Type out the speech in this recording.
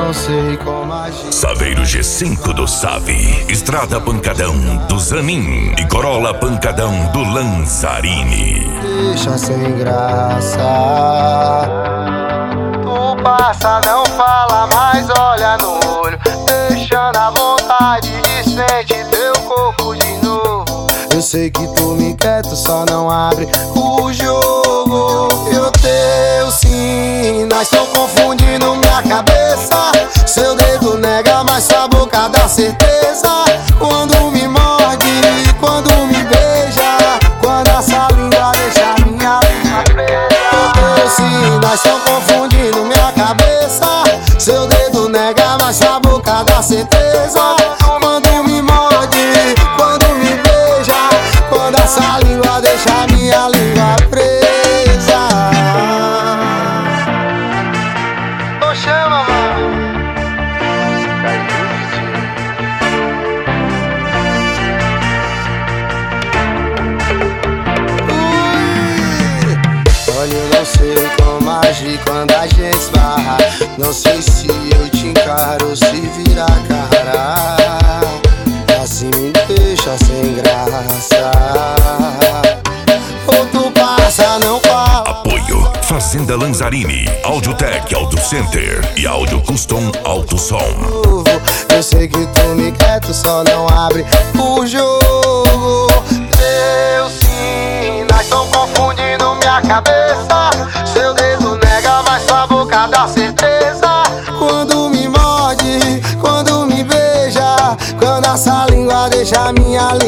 não sei como agir. Saveiro G5 do Save, Estrada Pancadão do Zanin e Corolla Pancadão do Lanzarini. Deixa sem graça. Tu passa, não fala, mas olha no olho, deixando a vontade de sentir teu corpo de novo. Eu sei que tu me quer, tu só não abre o jogo. E o teu sinais estão confundindo minha cabeça. Seu dedo nega, mas sua boca dá certeza. Quando me morde, quando me beija, quando essa língua deixa minha língua presa. Teus sinais estão confundindo minha cabeça. Seu dedo nega, mas sua boca dá certeza. Quando me morde, quando me beija, quando essa língua deixa minha língua presa. Ô, chama, mano. Olha, eu não sei como agir quando a gente esbarra. Não sei se eu te encaro ou se virar cara. Assim me deixa sem graça. Ou tu passa, não fala. Apoio Fazenda Lanzarini, Audiotech Auto Center e Audio Custom Auto Som. Eu sei que tu me quer, tu só não abre o jogo. Teus sinais estão confundindo minha cabeça. Seu dedo nega, mas sua boca dá certeza. Quando me morde, quando me beija, quando essa língua deixa minha língua